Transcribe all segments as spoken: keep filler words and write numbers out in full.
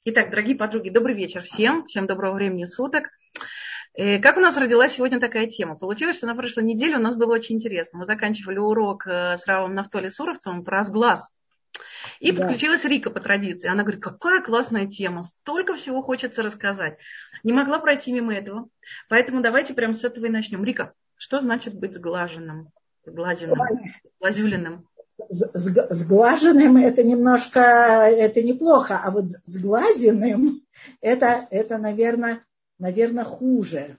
Итак, дорогие подруги, добрый вечер всем, всем доброго времени суток. Как у нас родилась сегодня такая тема? Получилось, что на прошлой неделе у нас было очень интересно. Мы заканчивали урок с Равом Нафтали Суровцевым про сглаз. И да. Подключилась Рика по традиции. Она говорит, какая классная тема, столько всего хочется рассказать. Не могла пройти мимо этого. Поэтому давайте прямо с этого и начнем. Рика, что значит быть сглаженным, сглазенным, сглазюленным? Сглаженным это немножко, это неплохо, а вот сглазенным это, это наверное, наверное, хуже.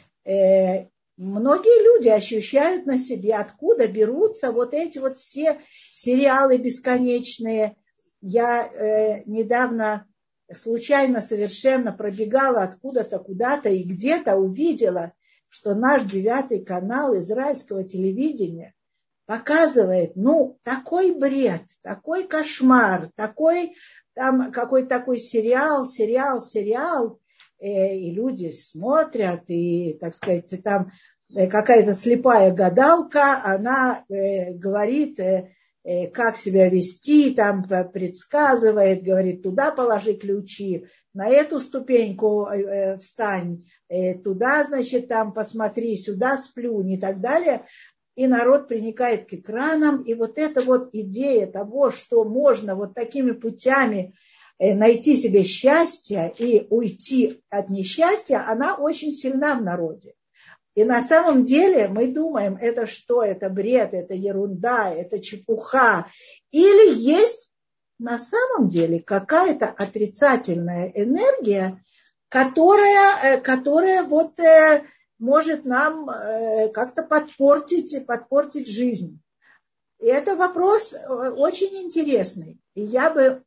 Э, многие люди ощущают на себе, откуда берутся вот эти вот все сериалы бесконечные. Я э, недавно случайно совершенно пробегала откуда-то, куда-то и где-то увидела, что наш девятый канал израильского телевидения показывает, ну, такой бред, такой кошмар, такой, там, какой-то такой сериал, сериал, сериал, э, и люди смотрят, и, так сказать, там э, какая-то слепая гадалка, она э, говорит, э, э, как себя вести, там предсказывает, говорит, туда положи ключи, на эту ступеньку э, встань, э, туда, значит, там посмотри, сюда сплюнь и так далее. И народ приникает к экранам, и вот эта вот идея того, что можно вот такими путями найти себе счастье и уйти от несчастья, она очень сильна в народе. И на самом деле мы думаем, это что, это бред, это ерунда, это чепуха. Или есть на самом деле какая-то отрицательная энергия, которая, которая вот... может нам э, как-то подпортить, подпортить жизнь. И это вопрос очень интересный. И я бы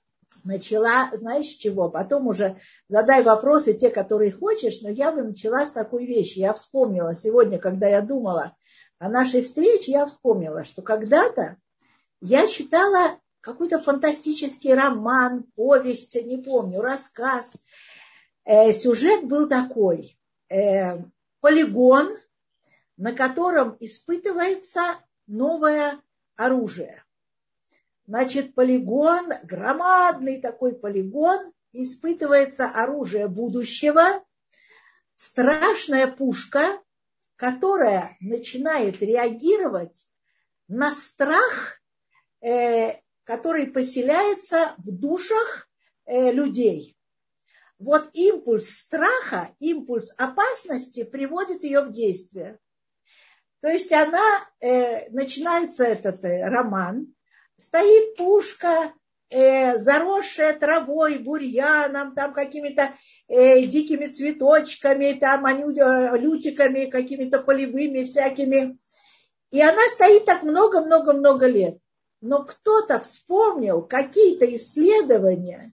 начала, знаешь, с чего? Потом уже задай вопросы, те, которые хочешь, но я бы начала с такой вещи. Я вспомнила сегодня, когда я думала о нашей встрече, я вспомнила, что когда-то я читала какой-то фантастический роман, повесть, не помню, рассказ. Э, сюжет был такой. Э, полигон, на котором испытывается новое оружие. Значит, полигон, громадный такой полигон, испытывается оружие будущего, страшная пушка, которая начинает реагировать на страх, э, который поселяется в душах э, людей. Вот импульс страха, импульс опасности приводит ее в действие. То есть она, э, начинается этот э, роман, стоит пушка, э, заросшая травой, бурьяном, там какими-то э, дикими цветочками, там лютиками, какими-то полевыми всякими. И она стоит так много-много-много лет. Но кто-то вспомнил какие-то исследования,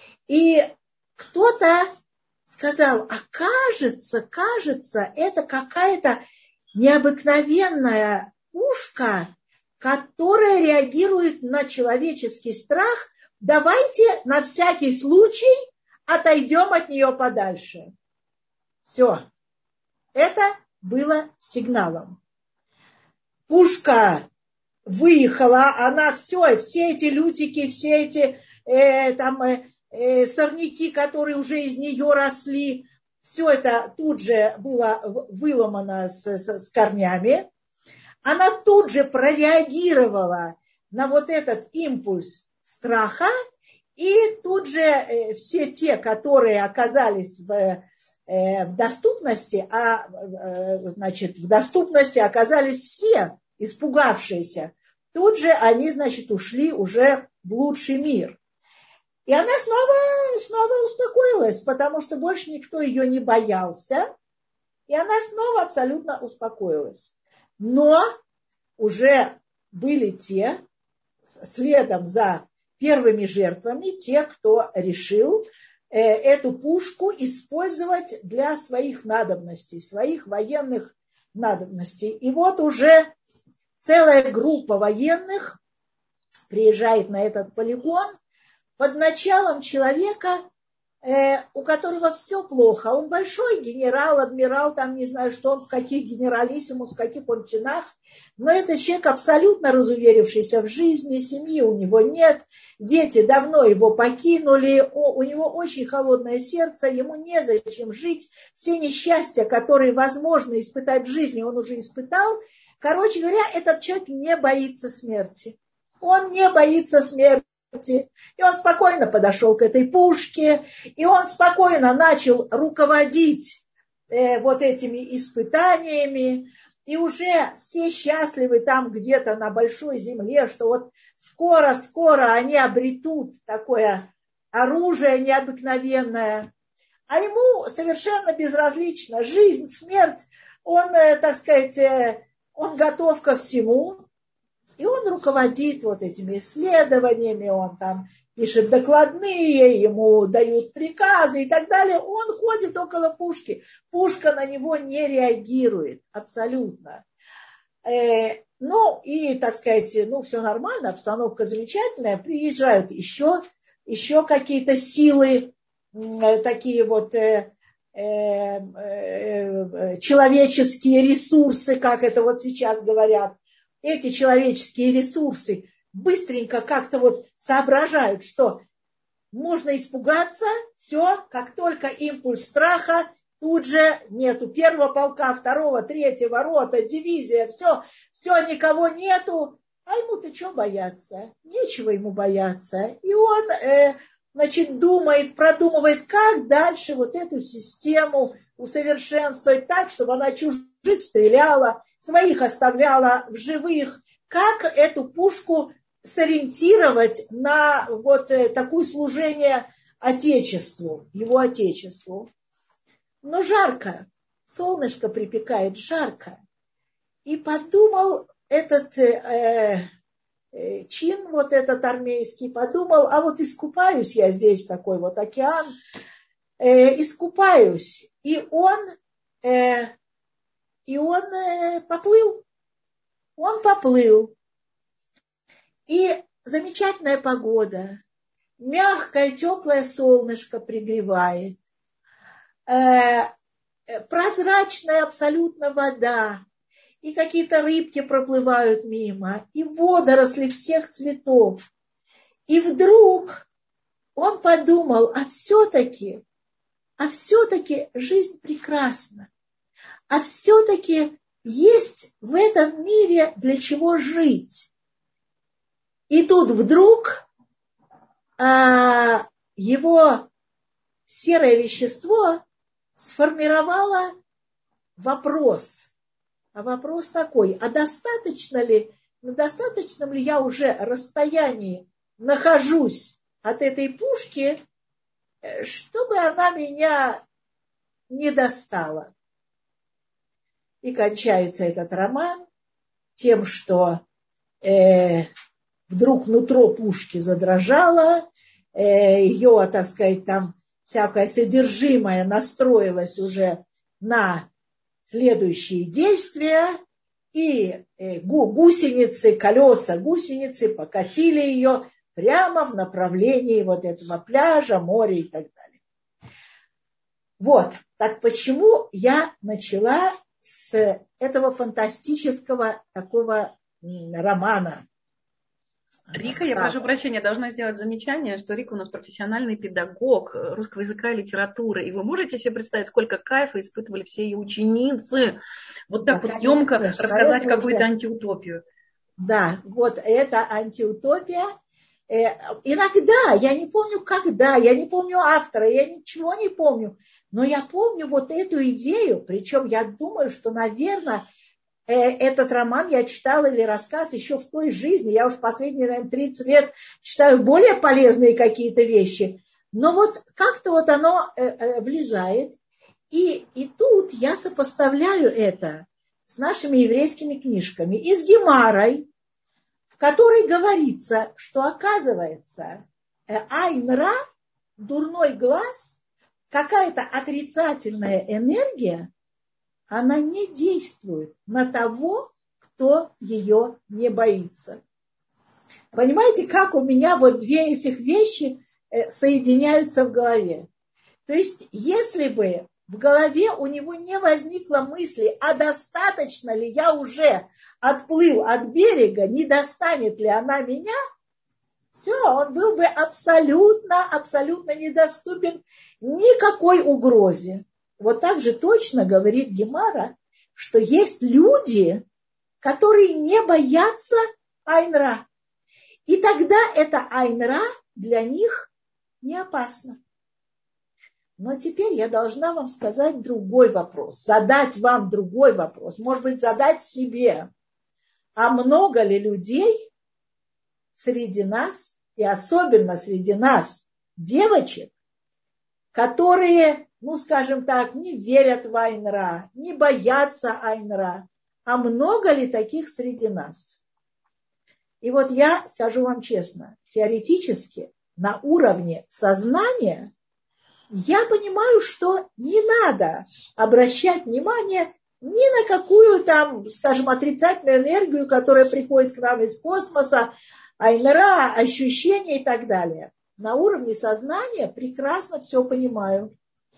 и кто-то сказал, а кажется, кажется, это какая-то необыкновенная пушка, которая реагирует на человеческий страх. Давайте на всякий случай отойдем от нее подальше. Все. Это было сигналом. Пушка выехала, она все, все эти лютики, все эти э, там... Э, сорняки, которые уже из нее росли, все это тут же было выломано с, с, с корнями. Она тут же прореагировала на вот этот импульс страха, и тут же все те, которые оказались в, в доступности, а значит, в доступности оказались все испугавшиеся, тут же они, значит, ушли уже в лучший мир. И она снова, снова успокоилась, потому что больше никто ее не боялся. И она снова абсолютно успокоилась. Но уже были те, следом за первыми жертвами, те, кто решил э, эту пушку использовать для своих надобностей, своих военных надобностей. И вот уже целая группа военных приезжает на этот полигон, под началом человека, э, у которого все плохо. Он большой генерал, адмирал, там не знаю, что он, в каких генералиссимус, в каких он чинах. Но это человек абсолютно разуверившийся в жизни, семьи у него нет, дети давно его покинули, о, у него очень холодное сердце, ему незачем жить. Все несчастья, которые возможно испытать в жизни, он уже испытал. Короче говоря, этот человек не боится смерти. Он не боится смерти. И он спокойно подошел к этой пушке, и он спокойно начал руководить э, вот этими испытаниями. И уже все счастливы там где-то на большой земле, что вот скоро-скоро они обретут такое оружие необыкновенное. А ему совершенно безразлично жизнь, смерть. Он, так сказать, он готов ко всему. И он руководит вот этими исследованиями, он там пишет докладные, ему дают приказы и так далее. Он ходит около пушки. Пушка на него не реагирует абсолютно. Э, ну и, так сказать, ну все нормально, обстановка замечательная. Приезжают еще, еще какие-то силы, э, такие вот э, э, э, человеческие ресурсы, как это вот сейчас говорят. Эти человеческие ресурсы быстренько как-то вот соображают, что можно испугаться, все, как только импульс страха, тут же нету первого полка, второго, третьего, рота, дивизия, все, все, никого нету, а ему-то что бояться? Нечего ему бояться. И он, э, значит, думает, продумывает, как дальше вот эту систему усовершенствовать так, чтобы она чужих стреляла, своих оставляла в живых. Как эту пушку сориентировать на вот такое служение Отечеству, его Отечеству. Но жарко, солнышко припекает, жарко. И подумал этот э, э, чин, вот этот армейский, подумал, а вот искупаюсь я здесь, такой вот океан, э, искупаюсь. И он, э, и он э, поплыл. Он поплыл. И замечательная погода, мягкое, теплое солнышко пригревает, э, прозрачная абсолютно вода, и какие-то рыбки проплывают мимо, и водоросли всех цветов. И вдруг он подумал, а все-таки, а все-таки жизнь прекрасна, а все-таки есть в этом мире для чего жить. И тут вдруг а, его серое вещество сформировало вопрос. А вопрос такой, а достаточно ли, на достаточном ли я уже расстоянии нахожусь от этой пушки, чтобы она меня не достала. И кончается этот роман тем, что э, вдруг нутро пушки задрожало, э, ее, так сказать, там всякое содержимое настроилось уже на следующие действия, и э, гусеницы, колеса гусеницы покатили ее прямо в направлении вот этого пляжа, моря и так далее. Вот, так почему я начала с этого фантастического такого романа? Рика, я прошу прощения, должна сделать замечание, что Рика у нас профессиональный педагог русского языка и литературы. И вы можете себе представить, сколько кайфа испытывали все ее ученицы. Вот так да, вот емко рассказать какую-то антиутопию. Да, вот это антиутопия. Иногда, я не помню когда, я не помню автора, я ничего не помню. Но я помню вот эту идею, причем я думаю, что, наверное, этот роман я читала или рассказ еще в той жизни. Я уж последние, наверное, тридцать лет читаю более полезные какие-то вещи. Но вот как-то вот оно влезает. И, и тут я сопоставляю это с нашими еврейскими книжками и с Гемарой, в которой говорится, что оказывается айн-ра, дурной глаз, какая-то отрицательная энергия, она не действует на того, кто ее не боится. Понимаете, как у меня вот две этих вещи соединяются в голове? То есть, если бы в голове у него не возникло мысли, а достаточно ли я уже отплыл от берега, не достанет ли она меня, все, он был бы абсолютно, абсолютно недоступен никакой угрозе. Вот так же точно говорит Гемара, что есть люди, которые не боятся айн-ра. И тогда это айн-ра для них не опасно. Но теперь я должна вам сказать другой вопрос, задать вам другой вопрос, может быть, задать себе. А много ли людей среди нас, и особенно среди нас, девочек, которые, ну, скажем так, не верят в айн-ра, не боятся айн-ра, а много ли таких среди нас? И вот я скажу вам честно, теоретически на уровне сознания я понимаю, что не надо обращать внимание ни на какую там, скажем, отрицательную энергию, которая приходит к нам из космоса, айн-ра, ощущения и так далее. На уровне сознания прекрасно все понимаю.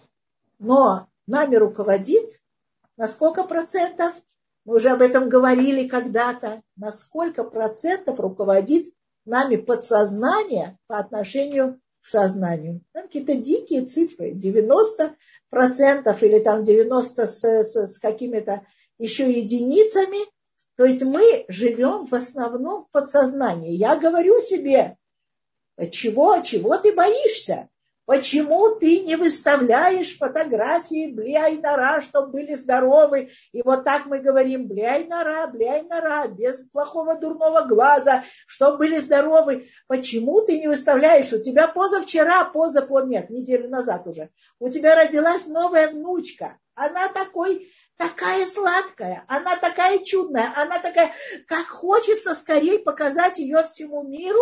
Но нами руководит на сколько процентов? Мы уже об этом говорили когда-то. На сколько процентов руководит нами подсознание по отношению к сознанию? Там какие-то дикие цифры. девяносто процентов или там девяносто процентов с, с, с какими-то еще единицами. То есть мы живем в основном в подсознании. Я говорю себе, чего, чего ты боишься? Почему ты не выставляешь фотографии бли айн-ра, чтобы были здоровы? И вот так мы говорим, бли айн-ра, бли айн-ра, без плохого дурного глаза, чтобы были здоровы. Почему ты не выставляешь? У тебя позавчера, позапо, нет, неделю назад уже, у тебя родилась новая внучка. Она такой, такая сладкая, она такая чудная, она такая, как хочется скорее показать ее всему миру.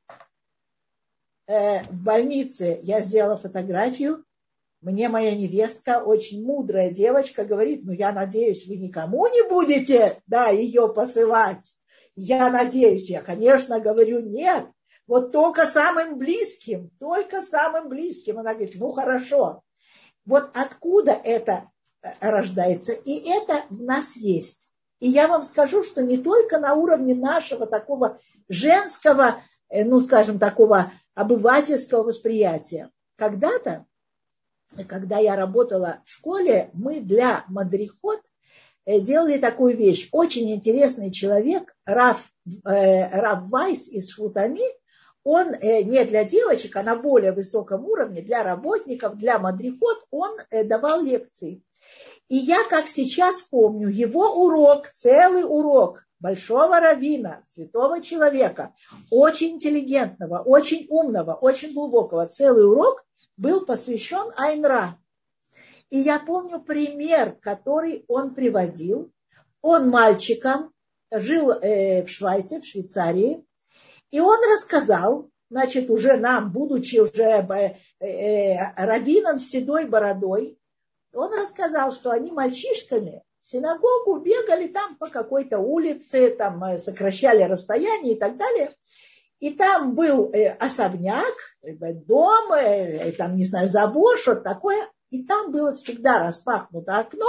В больнице я сделала фотографию, мне моя невестка, очень мудрая девочка, говорит, ну я надеюсь, вы никому не будете, да, ее посылать. Я надеюсь, я, конечно, говорю, нет, вот только самым близким, только самым близким. Она говорит, ну хорошо. Вот откуда это рождается, и это в нас есть. И я вам скажу, что не только на уровне нашего такого женского, ну скажем, такого обывательского восприятия. Когда-то, когда я работала в школе, мы для мадрихот делали такую вещь. Очень интересный человек, Рав, э, Рав Вайс из Швутами, он э, не для девочек, а на более высоком уровне, для работников, для мадрихот, он э, давал лекции. И я, как сейчас помню, его урок, целый урок большого раввина, святого человека, очень интеллигентного, очень умного, очень глубокого, целый урок был посвящен айн-ра. И я помню пример, который он приводил. Он мальчиком жил э, в Швейце, в Швейцарии, и он рассказал, значит, уже нам, будучи уже э, э, раввином с седой бородой, он рассказал, что они мальчишками в синагогу бегали там по какой-то улице, там сокращали расстояние и так далее. И там был э, особняк, дом, э, там, не знаю, забор, что-то такое. И там было всегда распахнуто окно.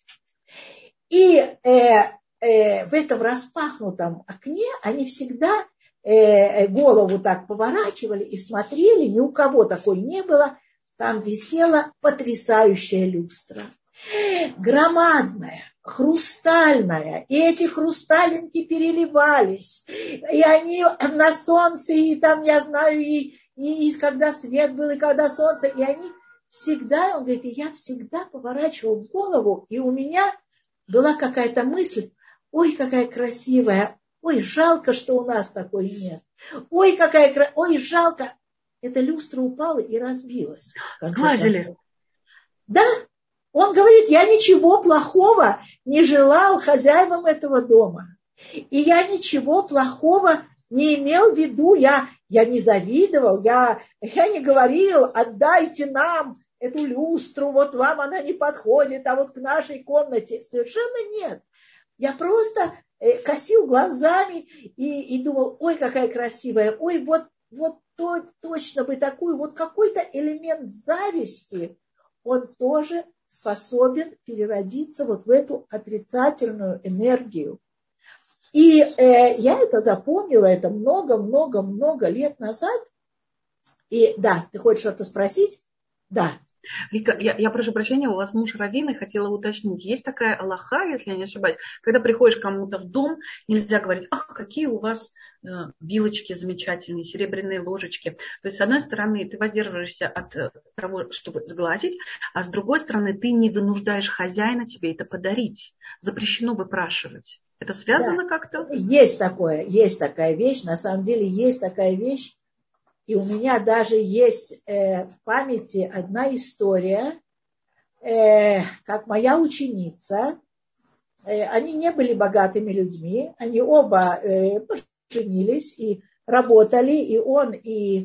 И э, э, в этом распахнутом окне они всегда э, голову так поворачивали и смотрели. Ни у кого такой не было. Там висела потрясающая люстра. Громадная, хрустальная. И эти хрусталинки переливались. И они на солнце, и там, я знаю, и, и, и когда свет был, и когда солнце. И они всегда, он говорит, и я всегда поворачивал голову, и у меня была какая-то мысль, ой, какая красивая, ой, жалко, что у нас такой нет. Ой, какая, ой, жалко. Эта люстра упала и разбилась. Сглазили. Да, он говорит, я ничего плохого не желал хозяевам этого дома. И я ничего плохого не имел в виду. Я, я не завидовал, я, я не говорил, отдайте нам эту люстру, вот вам она не подходит, а вот к нашей комнате. Совершенно нет. Я просто косил глазами и, и думал, ой, какая красивая, ой, вот вот то, точно бы такую, вот какой-то элемент зависти, он тоже способен переродиться вот в эту отрицательную энергию. И э, я это запомнила, это много-много-много лет назад. И да, ты хочешь что-то спросить? Да. Вика, я, я прошу прощения, у вас муж раввин, и хотела уточнить. Есть такая алаха, если я не ошибаюсь, когда приходишь к кому-то в дом, нельзя говорить: ах, какие у вас э, вилочки замечательные, серебряные ложечки. То есть, с одной стороны, ты воздерживаешься от э, того, чтобы сглазить, а с другой стороны, ты не вынуждаешь хозяина тебе это подарить. Запрещено выпрашивать. Это связано Да. как-то? Есть такое, есть такая вещь, на самом деле есть такая вещь. И у меня даже есть э, в памяти одна история, э, как моя ученица, э, они не были богатыми людьми, они оба э, поженились и работали, и он, и,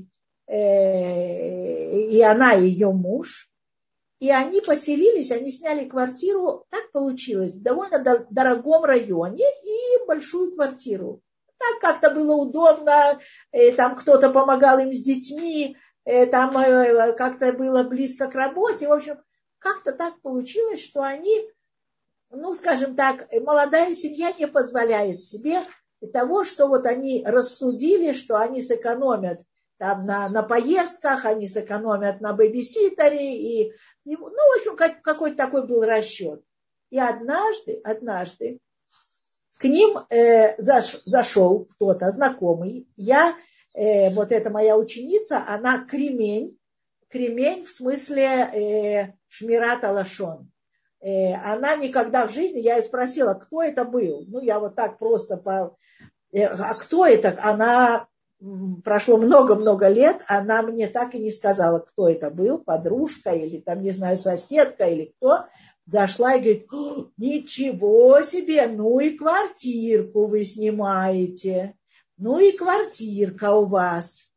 э, и она, и ее муж. И они поселились, они сняли квартиру, так получилось, в довольно дорогом районе и большую квартиру. Так как-то было удобно, там кто-то помогал им с детьми, там как-то было близко к работе. В общем, как-то так получилось, что они, ну, скажем так, молодая семья не позволяет себе того, что вот они рассудили, что они сэкономят там на, на поездках, они сэкономят на бэбиситере. И, и, ну, в общем, как, какой-то такой был расчет. И однажды, однажды, к ним э, заш, зашел кто-то знакомый. Я, э, вот эта моя ученица, она кремень. Кремень в смысле э, шмират алашон. Э, она никогда в жизни, я ее спросила, кто это был. Ну, я вот так просто по... Э, а кто это? Она... Прошло много-много лет, она мне так и не сказала, кто это был, подружка или там, не знаю, соседка или кто. Зашла и говорит: ничего себе, ну и квартирку вы снимаете, ну и квартирка у вас.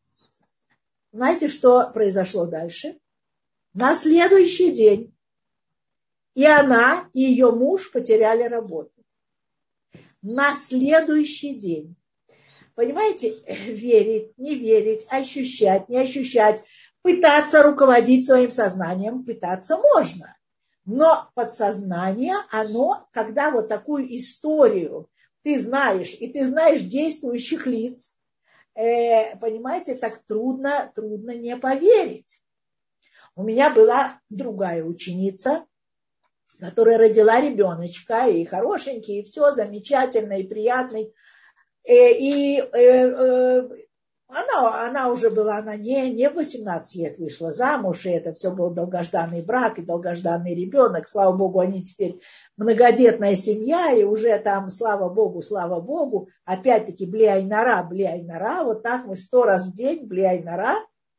Знаете, что произошло дальше? На следующий день и она, и ее муж потеряли работу. На следующий день. Понимаете, верить, не верить, ощущать, не ощущать, пытаться руководить своим сознанием, пытаться можно. Но подсознание, оно, когда вот такую историю ты знаешь, и ты знаешь действующих лиц, э, понимаете, так трудно, трудно не поверить. У меня была другая ученица, которая родила ребеночка, и хорошенький, и все замечательно, и приятный. И э, э, она, она уже была, она не, не в восемнадцать лет вышла замуж, и это все был долгожданный брак и долгожданный ребенок. Слава Богу, они теперь многодетная семья, и уже там, слава Богу, слава Богу, опять-таки бли-ай-нара, бли-ай-нара, вот так мы сто раз в день бли-ай-нара.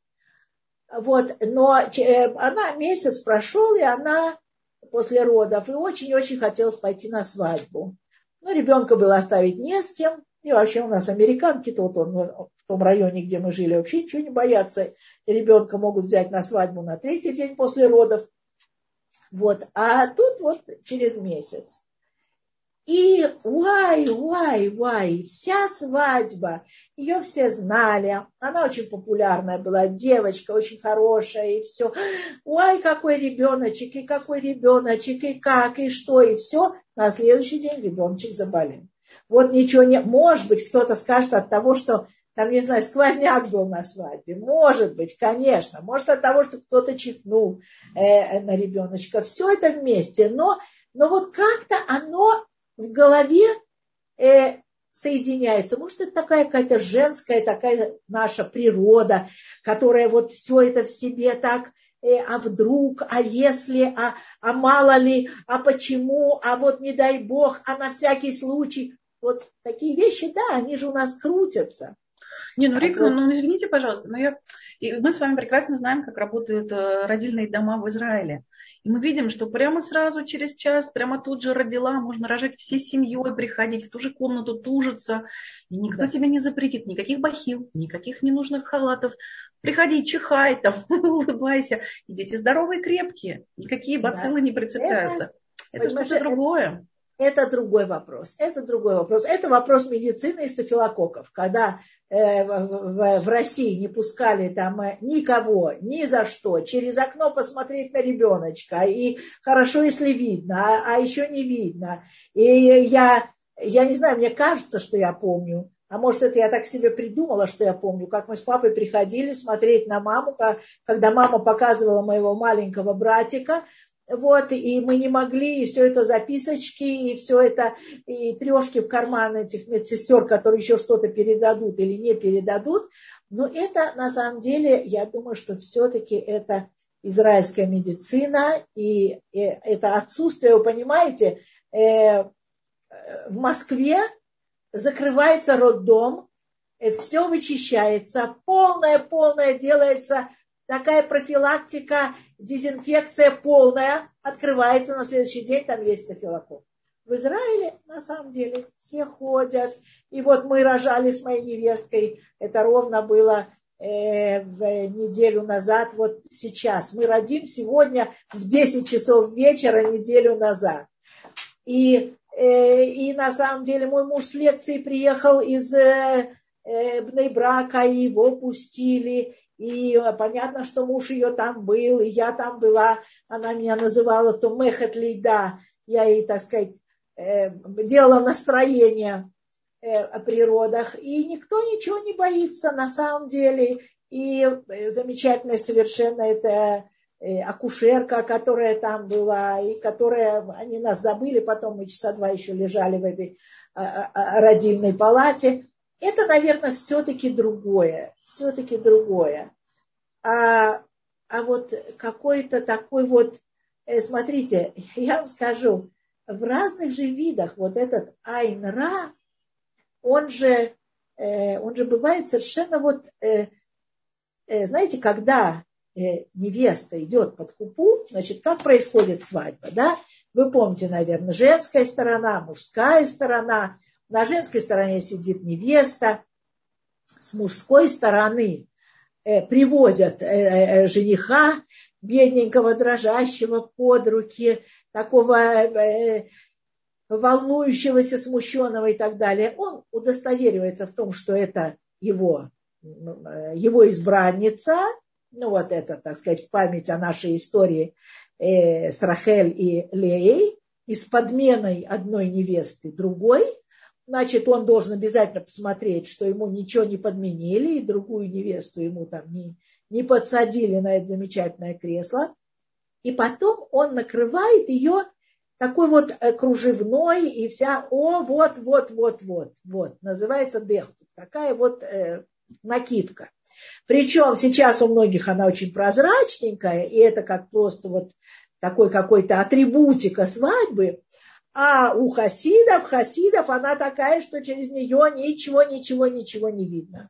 Вот, но э, она месяц прошел, и она после родов, и очень-очень хотелось пойти на свадьбу. Но ребенка было оставить не с кем. И вообще у нас американки, тут он, в том районе, где мы жили, вообще ничего не боятся. Ребенка могут взять на свадьбу на третий день после родов. Вот. А тут вот через месяц. И уай, уай, уай, вся свадьба, ее все знали. Она очень популярная была, девочка, очень хорошая, и все. Уай, какой ребеночек, и какой ребеночек, и как, и что, и все. На следующий день ребеночек заболел. Вот ничего не... Может быть, кто-то скажет от того, что, там, не знаю, сквозняк был на свадьбе. Может быть, конечно. Может, от того, что кто-то чихнул э, на ребеночка. Все это вместе. Но, но вот как-то оно в голове э, соединяется. Может, это такая какая-то женская, такая наша природа, которая вот все это в себе так... а вдруг, а если, а, а мало ли, а почему, а вот не дай бог, а на всякий случай. Вот такие вещи, да, они же у нас крутятся. Не, ну, Рик, ну, ну извините, пожалуйста, но я... И мы с вами прекрасно знаем, как работают родильные дома в Израиле. И мы видим, что прямо сразу, через час, прямо тут же родила, можно рожать всей семьей, приходить в ту же комнату, тужиться. И никто да. тебе не запретит, никаких бахил, никаких ненужных халатов. Приходи, чихай, там, улыбайся. И дети здоровые, крепкие. Никакие бациллы да. не прицепляются. Это, это что-то другое. Это другой вопрос. Это другой вопрос. Это вопрос медицины и стафилококков. Когда э, в, в России не пускали там э, никого, ни за что, через окно посмотреть на ребеночка, и хорошо, если видно, а, а еще не видно. И я, я не знаю, мне кажется, что я помню, а может, это я так себе придумала, что я помню, как мы с папой приходили смотреть на маму, как, когда мама показывала моего маленького братика. Вот, и мы не могли, и все это записочки, и все это, и трешки в карман этих медсестер, которые еще что-то передадут или не передадут. Но это, на самом деле, я думаю, что все-таки это израильская медицина, и, и это отсутствие, вы понимаете, э, в Москве закрывается роддом, все вычищается, полное-полное делается, такая профилактика, дезинфекция полная, открывается на следующий день, там есть стафилококк. В Израиле, на самом деле, все ходят. И вот мы рожали с моей невесткой, это ровно было э, в неделю назад, вот сейчас. Мы родим сегодня в десять часов вечера неделю назад. И, э, и на самом деле мой муж с лекции приехал из э, э, Бней-Брака, и его пустили. И понятно, что муж ее там был, и я там была. Она меня называла Томехет Лейда. Я ей, так сказать, делала настроение при родах. И никто ничего не боится на самом деле. И замечательная совершенно это акушерка, которая там была, и которая, они нас забыли, потом мы часа два еще лежали в этой родильной палате. Это, наверное, все-таки другое, все-таки другое. А, а вот какой-то такой вот, э, смотрите, я вам скажу, в разных же видах вот этот айн-ра, он же, э, он же бывает совершенно вот, э, э, знаете, когда э, невеста идет под хупу, значит, как происходит свадьба, да? Вы помните, наверное, женская сторона, мужская сторона. На женской стороне сидит невеста, с мужской стороны э, приводят э, э, жениха, бедненького, дрожащего под руки, такого э, волнующегося, смущенного и так далее. Он удостоверивается в том, что это его, его избранница. Ну вот это, так сказать, в память о нашей истории э, с Рахель и Леей, и с подменой одной невесты другой. Значит, он должен обязательно посмотреть, что ему ничего не подменили, и другую невесту ему там не, не подсадили на это замечательное кресло. И потом он накрывает ее такой вот кружевной, и вся, о, вот, вот, вот, вот, вот, называется дехту, такая вот э, накидка. Причем сейчас у многих она очень прозрачненькая, и это как просто вот такой какой-то атрибутика свадьбы. А у хасидов, хасидов она такая, что через нее ничего, ничего, ничего не видно.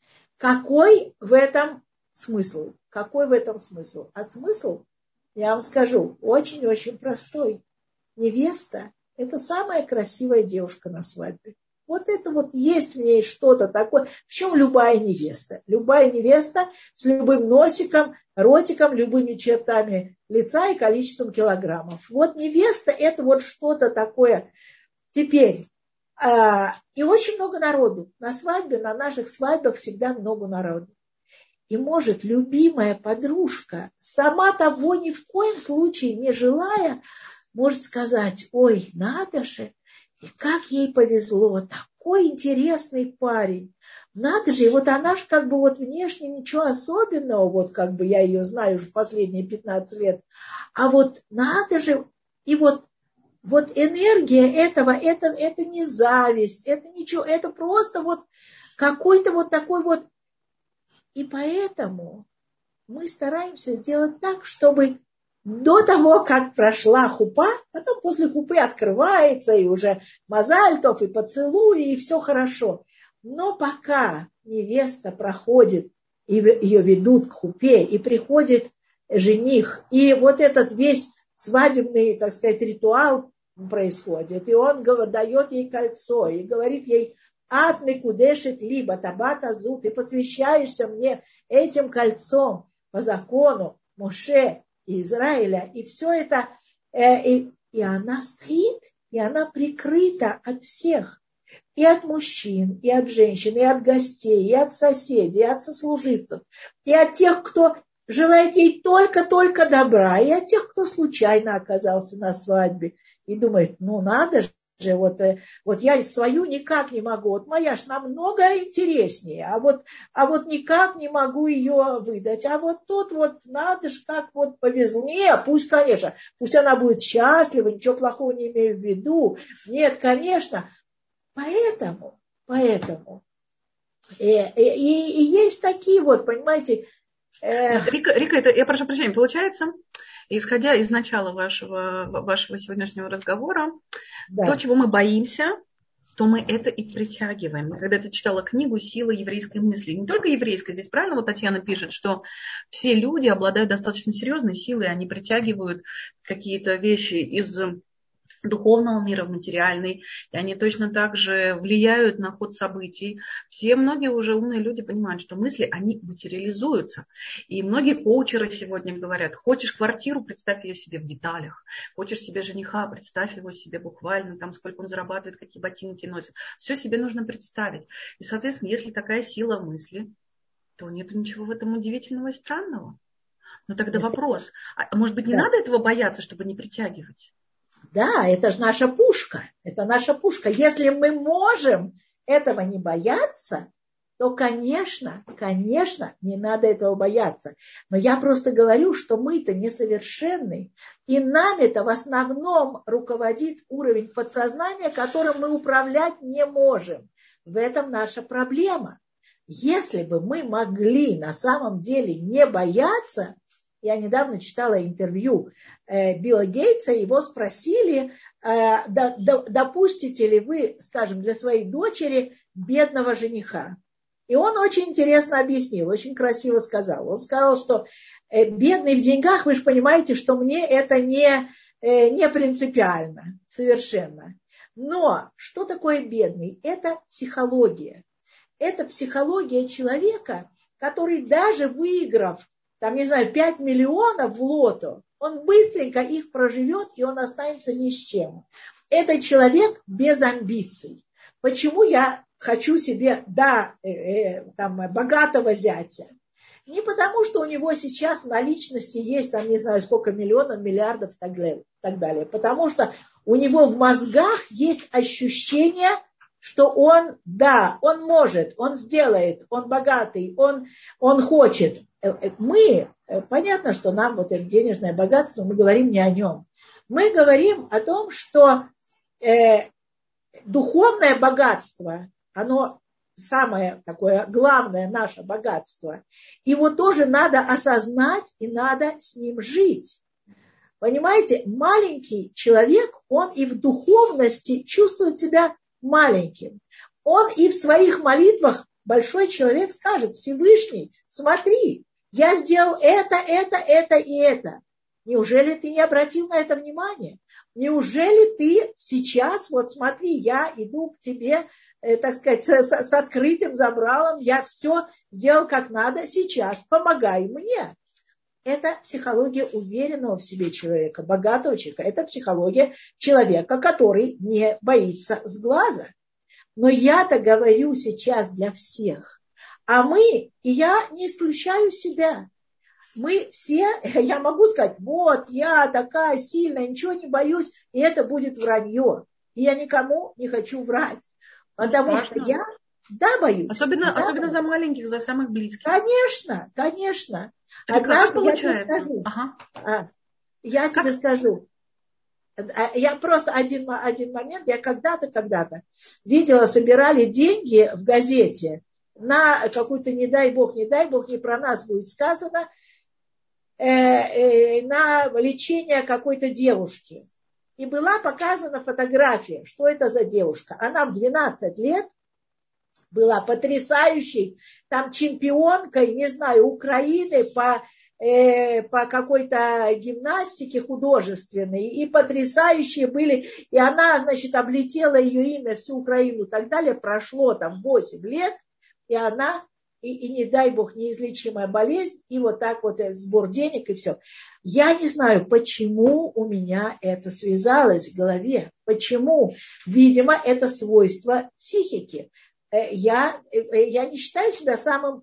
Какой в этом смысл? Какой в этом смысл? А смысл, я вам скажу, очень-очень простой. Невеста – это самая красивая девушка на свадьбе. Вот это вот есть в ней что-то такое. Причем любая невеста. Любая невеста с любым носиком, ротиком, любыми чертами лица и количеством килограммов. Вот невеста – это вот что-то такое. Теперь, э, и очень много народу. На свадьбе, на наших свадьбах всегда много народу. И может любимая подружка, сама того ни в коем случае не желая, может сказать: ой, надо же, и как ей повезло, такой интересный парень. Надо же, и вот она же как бы вот внешне ничего особенного, вот как бы я ее знаю уже последние пятнадцать лет, а вот надо же, и вот, вот энергия этого, это, это не зависть, это ничего, это просто вот какой-то вот такой вот. И поэтому мы стараемся сделать так, чтобы до того, как прошла хупа, потом после хупы открывается, и уже мазальтов, и поцелуи, и все хорошо. Но пока невеста проходит, и ее ведут к хупе, и приходит жених, и вот этот весь свадебный, так сказать, ритуал происходит, и он дает ей кольцо, и говорит ей: «Ат мекудешет либо табата зу, ты посвящаешься мне этим кольцом по закону Моше и Израиля», и все это, э, и, и она стоит, и она прикрыта от всех. И от мужчин, и от женщин, и от гостей, и от соседей, и от сослуживцев, и от тех, кто желает ей только-только добра, и от тех, кто случайно оказался на свадьбе и думает, ну надо же, вот, вот я свою никак не могу, вот моя ж намного интереснее, а вот, а вот никак не могу ее выдать, а вот тут вот надо же, как вот повезло. Нет, пусть, конечно, пусть она будет счастлива, ничего плохого не имею в виду. Нет, конечно. Поэтому, поэтому, и, и, и есть такие вот, понимаете. Э... Рика, Рика, это, я прошу прощения, получается, исходя из начала вашего, вашего сегодняшнего разговора, да. То, чего мы боимся, то мы это и притягиваем. Я когда-то читала книгу «Сила еврейской мысли». Не только еврейской, здесь правильно вот Татьяна пишет, что все люди обладают достаточно серьезной силой, они притягивают какие-то вещи из духовного мира в материальный, и они точно так же влияют на ход событий. Все, многие уже умные люди понимают, что мысли, они материализуются. И многие коучеры сегодня говорят, хочешь квартиру, представь ее себе в деталях. Хочешь себе жениха, представь его себе буквально, там, сколько он зарабатывает, какие ботинки носит. Все себе нужно представить. И, соответственно, если такая сила мысли, то нет ничего в этом удивительного и странного. Но тогда вопрос, а может быть, не да. надо этого бояться, чтобы не притягивать? Да, это же наша пушка, это наша пушка. Если мы можем этого не бояться, то, конечно, конечно, не надо этого бояться. Но я просто говорю, что мы-то несовершенны, и нами-то в основном руководит уровень подсознания, которым мы управлять не можем. В этом наша проблема. Если бы мы могли на самом деле не бояться. Я недавно читала интервью э, Билла Гейтса, его спросили, э, да, да, допустите ли вы, скажем, для своей дочери бедного жениха. И он очень интересно объяснил, очень красиво сказал. Он сказал, что э, бедный в деньгах, вы же понимаете, что мне это не, э, не принципиально, совершенно. Но что такое бедный? Это психология. Это психология человека, который даже выиграв там, не знаю, пять миллионов в лото, он быстренько их проживет, и он останется ни с чем. Это человек без амбиций. Почему я хочу себе, да, э, э, там, богатого зятя? Не потому, что у него сейчас в наличности есть, там, не знаю, сколько миллионов, миллиардов и так далее, так далее. Потому что у него в мозгах есть ощущение, что он, да, он может, он сделает, он богатый, он, он хочет. Мы, понятно, что нам вот это денежное богатство, мы говорим не о нем. Мы говорим о том, что э, духовное богатство, оно самое такое главное наше богатство. Его тоже надо осознать и надо с ним жить. Понимаете, маленький человек, он и в духовности чувствует себя маленьким. Он и в своих молитвах, большой человек скажет, Всевышний, смотри, я сделал это, это, это и это. Неужели ты не обратил на это внимание? Неужели ты сейчас, вот смотри, я иду к тебе, э, так сказать, с, с открытым забралом, я все сделал как надо, сейчас помогай мне. Это психология уверенного в себе человека, богатого человека. Это психология человека, который не боится сглаза. Но я-то говорю сейчас для всех. А мы, и я не исключаю себя, мы все, я могу сказать, вот я такая сильная, ничего не боюсь, и это будет вранье. И я никому не хочу врать. Потому что я, да, боюсь. Особенно, да, особенно боюсь. За маленьких, за самых близких. Конечно, конечно. Это Однажды как я тебе скажу. Ага. А, я как? тебе скажу. Я просто один, один момент, я когда-то, когда-то видела, собирали деньги в газете на какую-то, не дай бог, не дай бог, не про нас будет сказано, э, э, на лечение какой-то девушки. И была показана фотография, что это за девушка. Она в двенадцать лет была потрясающей, там чемпионкой, не знаю, Украины по, э, по какой-то гимнастике художественной. И потрясающие были. И она, значит, облетела ее имя всю Украину и так далее. Прошло там восемь лет. И она, и, и не дай бог, неизлечимая болезнь, и вот так вот сбор денег и все. Я не знаю, почему у меня это связалось в голове. Почему? Видимо, это свойство психики. Я, я не считаю себя самым,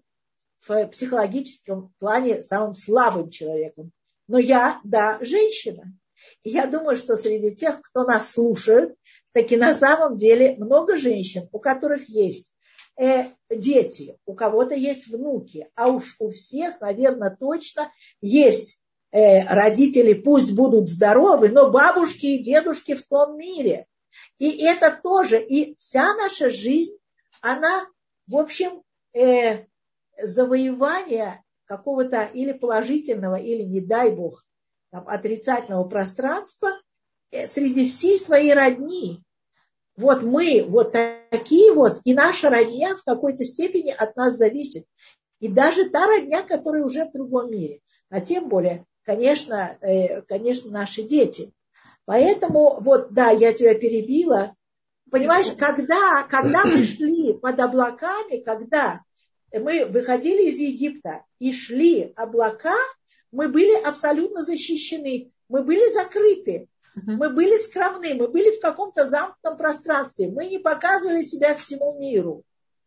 в психологическом плане, самым слабым человеком. Но я, да, женщина. И я думаю, что среди тех, кто нас слушает, таки на самом деле много женщин, у которых есть э, дети, у кого-то есть внуки, а уж у всех, наверное, точно есть э, родители, пусть будут здоровы, но бабушки и дедушки в том мире. И это тоже, и вся наша жизнь, она, в общем, э, завоевание какого-то или положительного, или, не дай бог, там, отрицательного пространства среди всей своей родни. Вот мы вот такие вот, и наша родня в какой-то степени от нас зависит. И даже та родня, которая уже в другом мире. А тем более, конечно, конечно, наши дети. Поэтому, вот, да, я тебя перебила. Понимаешь, когда, когда мы шли под облаками, когда мы выходили из Египта и шли облака, мы были абсолютно защищены, мы были закрыты, мы были скромны, мы были в каком-то замкнутом пространстве, мы не показывали себя всему миру.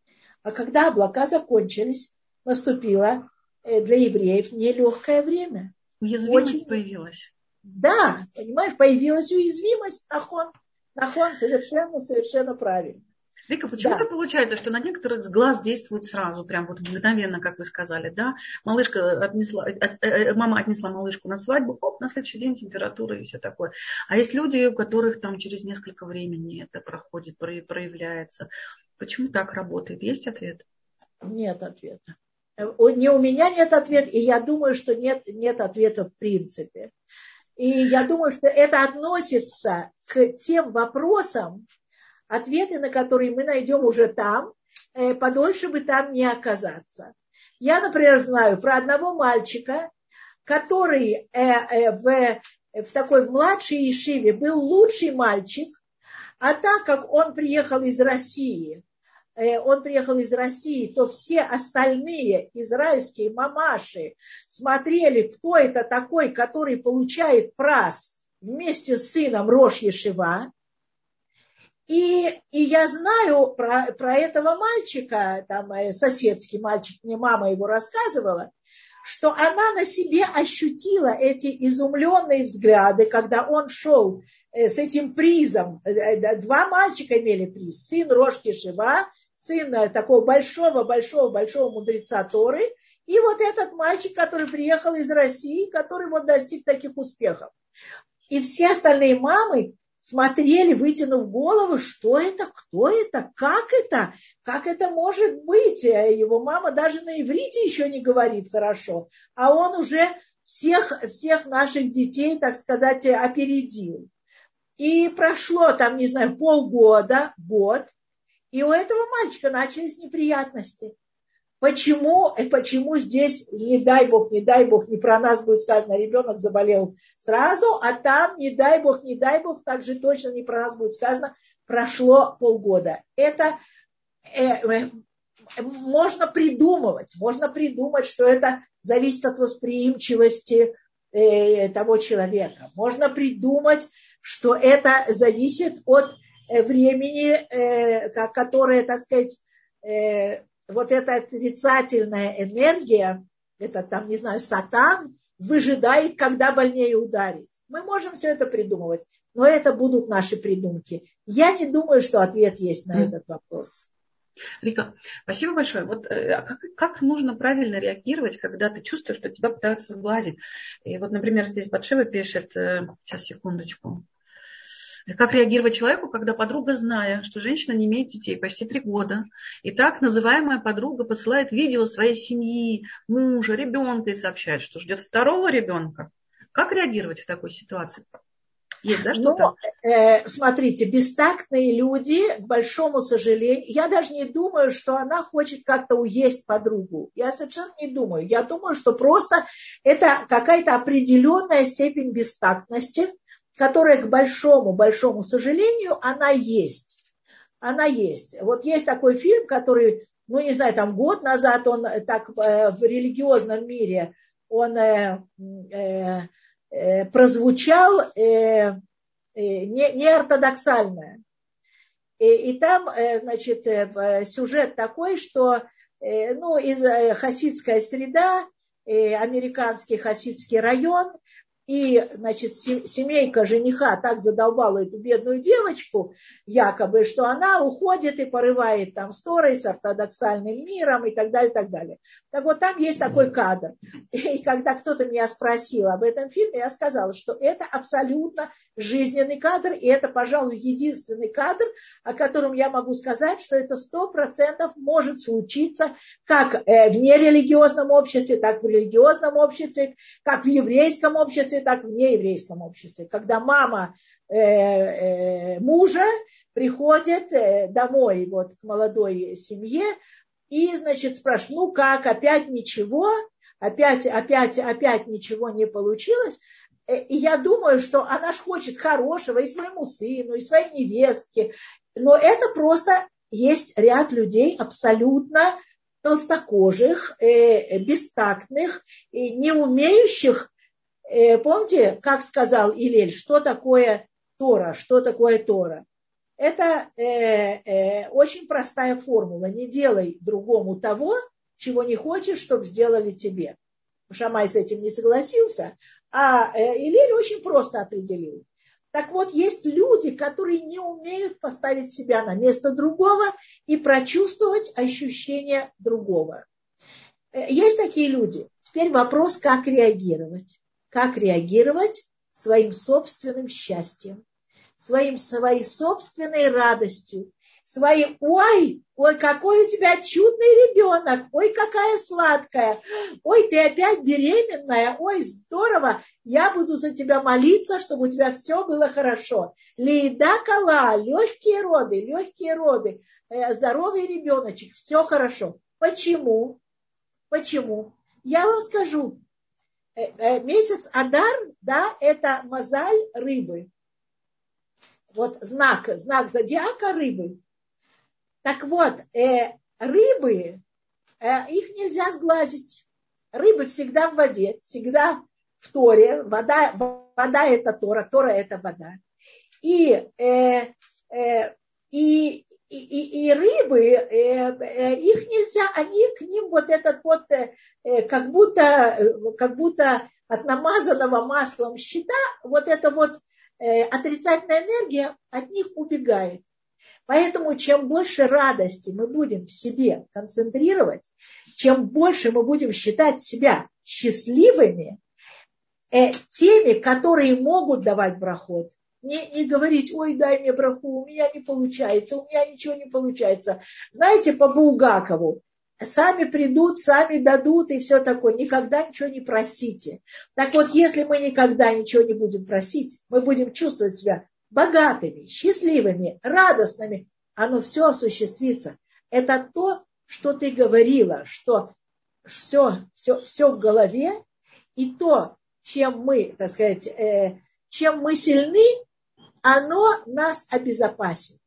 А когда облака закончились, наступило для евреев нелегкое время. Уязвимость Очень... появилась. Да, понимаешь, появилась уязвимость, нахон, нахон, совершенно, совершенно правильно. Рика, почему-то да. Получается, что на некоторых с глаз действует сразу, прям вот мгновенно, как вы сказали, да? Малышка отнесла, от, э, мама отнесла малышку на свадьбу, оп, на следующий день температура и все такое. А есть люди, у которых там через несколько времени это проходит, проявляется. Почему так работает? Есть ответ? Нет ответа. Не у меня нет ответа, и я думаю, что нет, нет ответа в принципе. И я думаю, что это относится к тем вопросам, ответы на которые мы найдем уже там, э, подольше бы там не оказаться. Я, например, знаю про одного мальчика, который э, э, в, в такой в младшей ешиве был лучший мальчик, а так как он приехал из России, э, он приехал из России, то все остальные израильские мамаши смотрели, кто это такой, который получает праз вместе с сыном рош ешива. И, и я знаю про, про этого мальчика, там соседский мальчик, мне мама его рассказывала, что она на себе ощутила эти изумленные взгляды, когда он шел с этим призом. Два мальчика имели приз. Сын рош ешива, сын такого большого-большого-большого мудреца Торы, и вот этот мальчик, который приехал из России, который вот достиг таких успехов. И все остальные мамы смотрели, вытянув голову, что это, кто это, как это, как это может быть. Его мама даже на иврите еще не говорит хорошо, а он уже всех, всех наших детей, так сказать, опередил. И прошло там, не знаю, полгода, год, и у этого мальчика начались неприятности. Почему, почему здесь, не дай бог, не дай бог, не про нас будет сказано, ребенок заболел сразу, а там, не дай бог, не дай бог, также точно не про нас будет сказано, прошло полгода. Это э, э, можно придумывать, можно придумать, что это зависит от восприимчивости э, того человека. Можно придумать, что это зависит от э, времени, э, которое, так сказать, э, вот эта отрицательная энергия, это там, не знаю, сатан, выжидает, когда больнее ударить. Мы можем все это придумывать, но это будут наши придумки. Я не думаю, что ответ есть на mm. этот вопрос. Рика, спасибо большое. Вот а как, как нужно правильно реагировать, когда ты чувствуешь, что тебя пытаются сглазить? И вот, например, здесь Батшева пишет, сейчас, секундочку. Как реагировать человеку, когда подруга, зная, что женщина не имеет детей почти три года, и так называемая подруга посылает видео своей семьи, мужа, ребенка и сообщает, что ждет второго ребенка? Как реагировать в такой ситуации? Есть, да, что-то? Ну, э, смотрите, бестактные люди, к большому сожалению, я даже не думаю, что она хочет как-то уесть подругу. Я совершенно не думаю. Я думаю, что просто это какая-то определенная степень бестактности, которая, к большому-большому сожалению, она есть. Она есть. Вот есть такой фильм, который ну, не знаю, там год назад он так в религиозном мире, он э, э, э, прозвучал э, э, не, не ортодоксально. И, и там, э, значит, э, сюжет такой, что э, ну, из, э, хасидская среда, э, американский хасидский район, и, значит, семейка жениха так задолбала эту бедную девочку, якобы, что она уходит и порывает там с Торой, с ортодоксальным миром и так далее, и так далее. Так вот, там есть такой кадр. И когда кто-то меня спросил об этом фильме, я сказала, что это абсолютно жизненный кадр, и это, пожалуй, единственный кадр, о котором я могу сказать, что это сто процентов может случиться как в нерелигиозном обществе, так в религиозном обществе, как в еврейском обществе, так в нееврейском обществе. Когда мама э, э, мужа приходит э, домой вот, к молодой семье и, значит, спрашивает, ну как, опять ничего, опять, опять, опять ничего не получилось. И я думаю, что она ж хочет хорошего и своему сыну, и своей невестке. Но это просто есть ряд людей абсолютно толстокожих, э, бестактных, и не умеющих. Помните, как сказал Илель, что такое Тора, что такое Тора? Это э, э, очень простая формула. Не делай другому того, чего не хочешь, чтобы сделали тебе. Шамай с этим не согласился, а э, Илель очень просто определил. Так вот, есть люди, которые не умеют поставить себя на место другого и прочувствовать ощущение другого. Есть такие люди. Теперь вопрос, как реагировать. Как реагировать своим собственным счастьем, своим, своей собственной радостью, своим, ой, ой, какой у тебя чудный ребенок, ой, какая сладкая, ой, ты опять беременная, ой, здорово, я буду за тебя молиться, чтобы у тебя все было хорошо. Лида кала, легкие роды, легкие роды, здоровый ребеночек, все хорошо. Почему? Почему? Я вам скажу. Месяц Адар, да, это мозаль рыбы. Вот знак, знак зодиака рыбы. Так вот, э, рыбы, э, их нельзя сглазить. Рыбы всегда в воде, всегда в Торе. Вода, вода это Тора, Тора это вода. И, э, э, и, и, и рыбы, э, э, их нельзя, они к ним вот этот вот, э, как будто, как будто от намазанного маслом щита, вот эта вот э, отрицательная энергия от них убегает. Поэтому чем больше радости мы будем в себе концентрировать, чем больше мы будем считать себя счастливыми, э, теми, которые могут давать брахот, Не, не говорить, ой, дай мне браху, у меня не получается, у меня ничего не получается. Знаете, по Булгакову, сами придут, сами дадут и все такое. Никогда ничего не просите. Так вот, если мы никогда ничего не будем просить, мы будем чувствовать себя богатыми, счастливыми, радостными, оно все осуществится. Это то, что ты говорила, что все, все, все в голове, и то, чем мы, так сказать, э, чем мы сильны, оно нас обезопасит.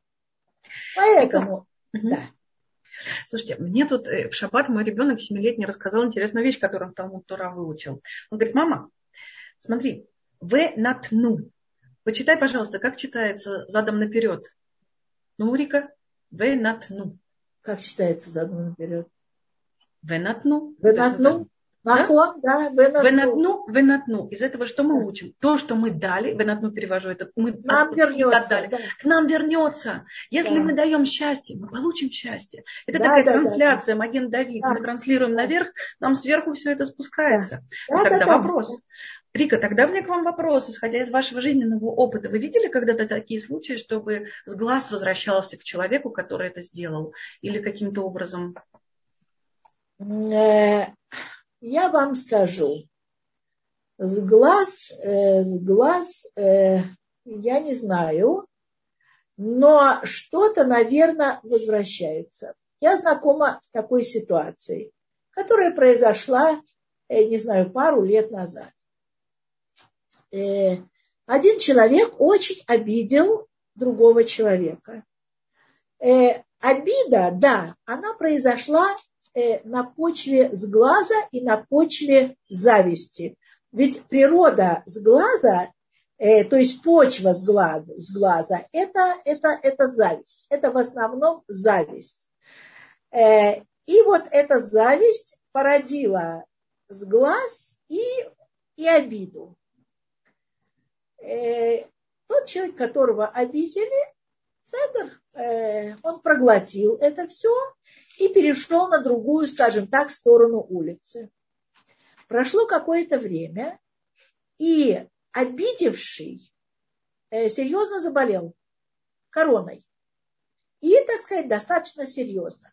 Поэтому, угу. да. Слушайте, мне тут в шаббат мой ребенок семилетний рассказал интересную вещь, которую он Талмуд Тора выучил. Он говорит, мама, смотри, в натну. Почитай, пожалуйста, как читается задом наперед. Ну, Рика, в натну. Как читается задом наперед? В натну. В натну. Нахон, да, венатну, венатну. Из этого что мы учим? То, что мы дали, венатну перевожу, это мы нам вернется, да. К нам вернется. Если да. мы даем счастье, мы получим счастье. Это да, такая да, трансляция, да, Маген Давид. да. Мы транслируем да. наверх, нам сверху все это спускается. Да. И Да, тогда да, вопрос. Да. Рика, тогда у меня к вам вопрос, исходя из вашего жизненного опыта. Вы видели когда-то такие случаи, чтобы с глаз возвращался к человеку, который это сделал? Или каким-то образом? Я вам скажу, с глаз, э, с глаз э, я не знаю, но что-то, наверное, возвращается. Я знакома с такой ситуацией, которая произошла, э, не знаю, пару лет назад. Э, один человек очень обидел другого человека. Э, обида, да, она произошла э, на почве сглаза и на почве зависти. Ведь природа сглаза, э, то есть почва сглаза, сглаза это, это, это зависть. Это в основном зависть. Э, и вот эта зависть породила сглаз и, и обиду. Э, тот человек, которого обидели, э, он проглотил это все и перешел на другую, скажем так, сторону улицы. Прошло какое-то время, и обидевший э, серьезно заболел короной. И, так сказать, достаточно серьезно.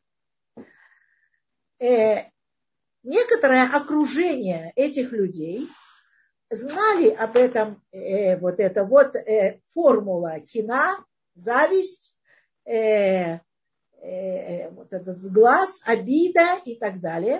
Э, некоторое окружение этих людей знали об этом, э, вот эта вот э, формула кина, зависть, э, э, вот этот сглаз, обида и так далее.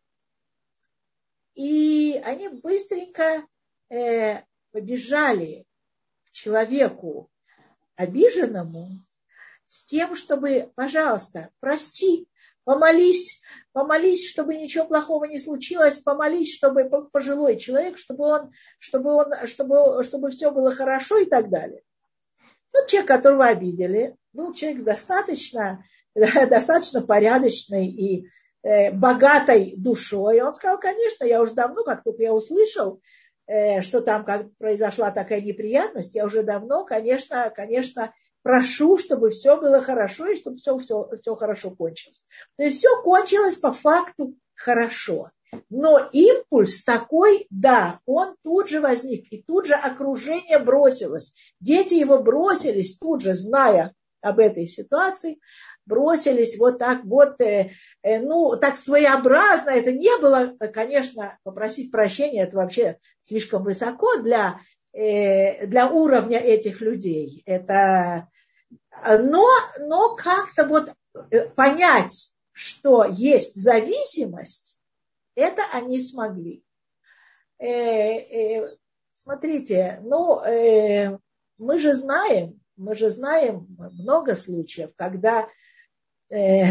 И они быстренько э, побежали к человеку обиженному с тем, чтобы, пожалуйста, прости, помолись, помолись, чтобы ничего плохого не случилось, помолись, чтобы пожилой человек, чтобы он, чтобы он, чтобы, чтобы все было хорошо и так далее. Тот человек, которого обидели, был человек достаточно, достаточно порядочный и э, богатой душой. Он сказал, конечно, я уже давно, как только я услышал, э, что там как произошла такая неприятность, я уже давно, конечно, конечно, прошу, чтобы все было хорошо и чтобы все, все, все хорошо кончилось. То есть все кончилось по факту хорошо. Но импульс такой, да, он тут же возник, и тут же окружение бросилось. Дети его бросились тут же, зная об этой ситуации, бросились вот так вот, э, э, ну, так своеобразно. Это не было, конечно, попросить прощения, это вообще слишком высоко для, э, для уровня этих людей. Это, но, но как-то вот понять, что есть зависимость, это они смогли. Э, э, смотрите, ну, э, мы же знаем, мы же знаем много случаев, когда, э,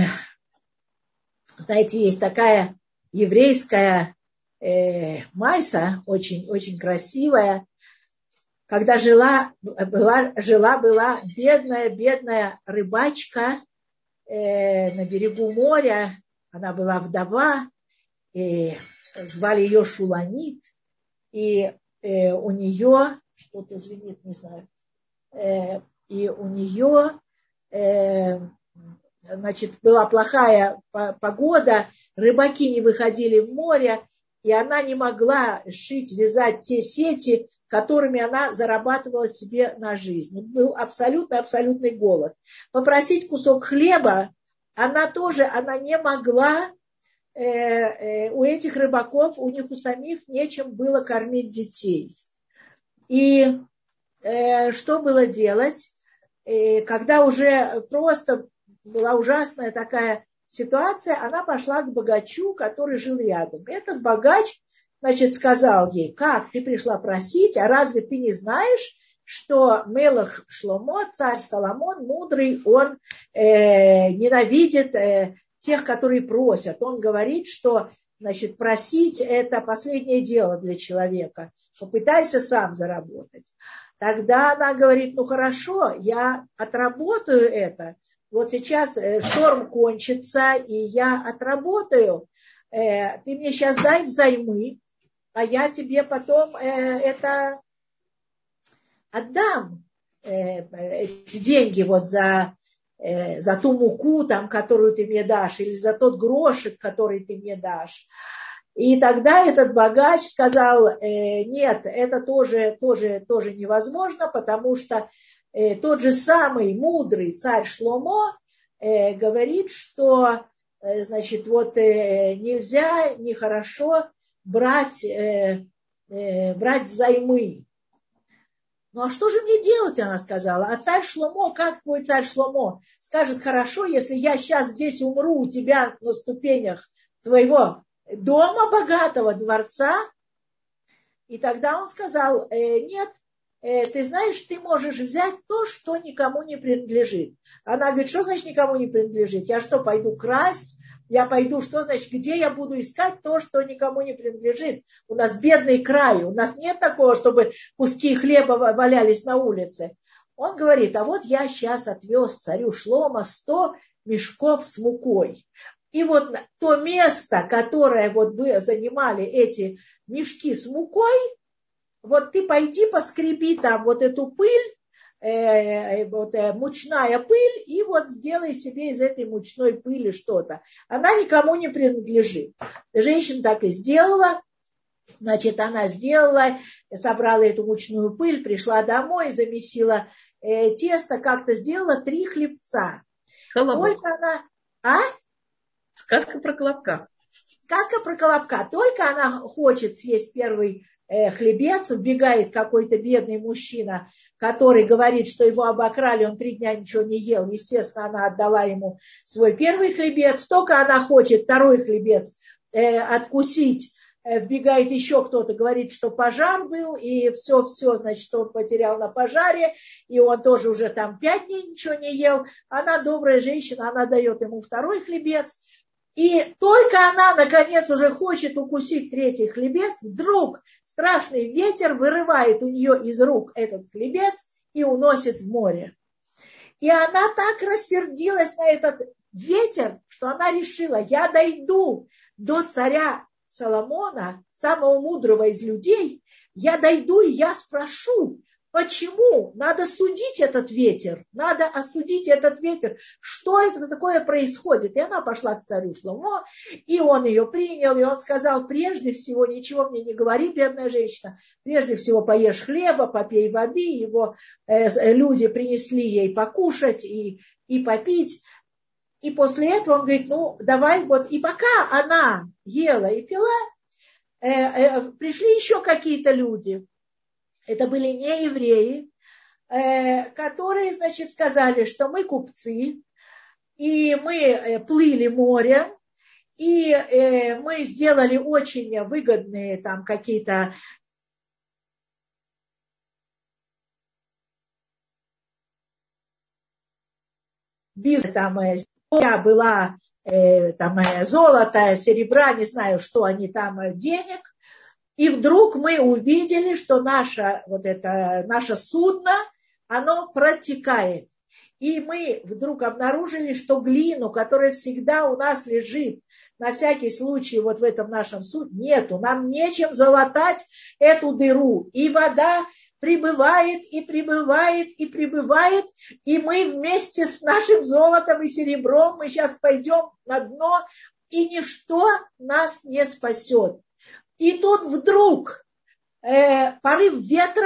знаете, есть такая еврейская э, майса, очень, очень красивая, когда жила, была, жила была бедная, бедная рыбачка э, на берегу моря, она была вдова, и звали ее Шуламит, и э, у нее, что-то звенит, не знаю, э, и у нее, э, значит, была плохая погода, рыбаки не выходили в море, и она не могла шить, вязать те сети, которыми она зарабатывала себе на жизнь. Был абсолютно-абсолютный голод. Попросить кусок хлеба она тоже, она не могла. У этих рыбаков, у них у самих нечем было кормить детей. И э, что было делать, э, когда уже просто была ужасная такая ситуация, она пошла к богачу, который жил рядом. Этот богач, значит, сказал ей, как ты пришла просить, а разве ты не знаешь, что Мелах Шломо, царь Соломон, мудрый, он э, ненавидит э, тех, которые просят. Он говорит, что, значит, просить – это последнее дело для человека. Попытайся сам заработать. Тогда она говорит, ну хорошо, я отработаю это. Вот сейчас шторм кончится, и я отработаю. Ты мне сейчас дай взаймы, а я тебе потом это отдам. Эти деньги вот за... за ту муку, там, которую ты мне дашь, или за тот грошек, который ты мне дашь. И тогда этот богач сказал, э, нет, это тоже, тоже, тоже невозможно, потому что э, тот же самый мудрый царь Шломо э, говорит, что э, значит, вот, э, нельзя, нехорошо брать, э, э, брать взаймы. Ну а что же мне делать, она сказала. А царь Шломо, как твой царь Шломо, скажет, хорошо, если я сейчас здесь умру у тебя на ступенях твоего дома, богатого дворца. И тогда он сказал, э, нет, ты знаешь, ты можешь взять то, что никому не принадлежит. Она говорит, что значит никому не принадлежит? Я что, пойду красть? Я пойду, что значит, где я буду искать то, что никому не принадлежит? У нас бедный край, у нас нет такого, чтобы куски хлеба валялись на улице. Он говорит, а вот я сейчас отвез царю Шломо сто мешков с мукой. И вот то место, которое вот бы занимали эти мешки с мукой, вот ты пойди поскреби там вот эту пыль, э, вот, э, мучная пыль, и вот сделай себе из этой мучной пыли что-то. Она никому не принадлежит. Женщина так и сделала. Значит, она сделала, собрала эту мучную пыль, пришла домой, замесила э, тесто, как-то сделала три хлебца. Колобок. Только она... А? Сказка про колобка. Сказка про колобка. Только она хочет съесть первый э, хлебец, вбегает какой-то бедный мужчина, который говорит, что его обокрали, он три дня ничего не ел. Естественно, она отдала ему свой первый хлебец. Только она хочет второй хлебец э, откусить, э, вбегает еще кто-то, говорит, что пожар был, и все-все, значит, что он потерял на пожаре, и он тоже уже там пять дней ничего не ел. Она добрая женщина, она дает ему второй хлебец. И только она, наконец, уже хочет укусить третий хлебец, вдруг страшный ветер вырывает у нее из рук этот хлебец и уносит в море. И она так рассердилась на этот ветер, что она решила, я дойду до царя Соломона, самого мудрого из людей, я дойду и я спрошу, почему надо судить этот ветер, надо осудить этот ветер, что это такое происходит. И она пошла к царю Шломо, и он ее принял, и он сказал, прежде всего, ничего мне не говори, бедная женщина, прежде всего поешь хлеба, попей воды, его э, люди принесли ей покушать и, и попить. И после этого он говорит, ну давай вот, и пока она ела и пила, э, э, пришли еще какие-то люди. Это были не евреи, э, которые, значит, сказали, что мы купцы, и мы э, плыли морем, и э, мы сделали очень выгодные там какие-то бизнес, там э, была э, там э, золото, серебра, не знаю, что они там, э, денег. И вдруг мы увидели, что наше, вот это, наше судно, оно протекает. И мы вдруг обнаружили, что глину, которая всегда у нас лежит, на всякий случай вот в этом нашем судне, нету. Нам нечем залатать эту дыру. И вода прибывает, и прибывает, и прибывает. И мы вместе с нашим золотом и серебром, мы сейчас пойдем на дно, и ничто нас не спасет. И тут вдруг э, порыв ветра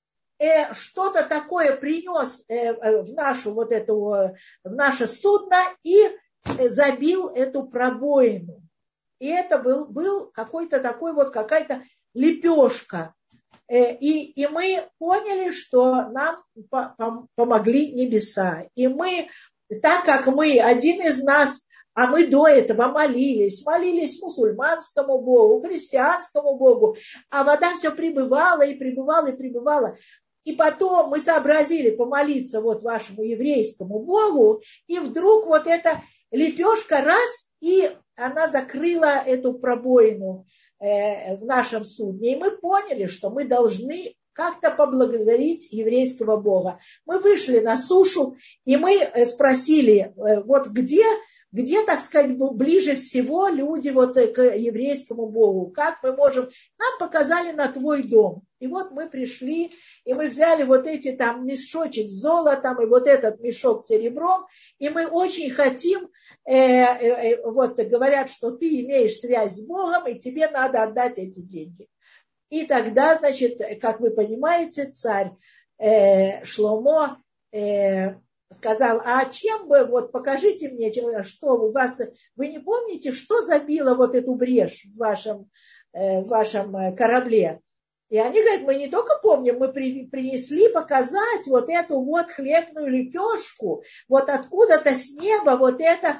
э, что-то такое принес э, в, нашу, вот эту, в наше судно и э, забил эту пробоину. И это был, был какой-то такой вот какая-то лепешка. Э, и, и мы поняли, что нам по, по, помогли небеса. И мы, так как мы, один из нас, а мы до этого молились, молились мусульманскому Богу, христианскому Богу, а вода все прибывала и прибывала и прибывала. И потом мы сообразили помолиться вот вашему еврейскому Богу, и вдруг вот эта лепешка раз, и она закрыла эту пробоину э, в нашем судне. И мы поняли, что мы должны как-то поблагодарить еврейского Бога. Мы вышли на сушу, и мы спросили, э, вот где... Где, так сказать, ближе всего люди вот к еврейскому Богу? Как мы можем? Нам показали на твой дом. И вот мы пришли, и мы взяли вот эти там мешочек с золотом, и вот этот мешок с серебром, и мы очень хотим, э, э, вот говорят, что ты имеешь связь с Богом, и тебе надо отдать эти деньги. И тогда, значит, как вы понимаете, царь э, Шломо э, сказал, а чем бы, вот покажите мне, что у вас, вы не помните, что забило вот эту брешь в вашем, э, в вашем корабле? И они говорят, мы не только помним, мы при, принесли показать вот эту вот хлебную лепешку, вот откуда-то с неба вот это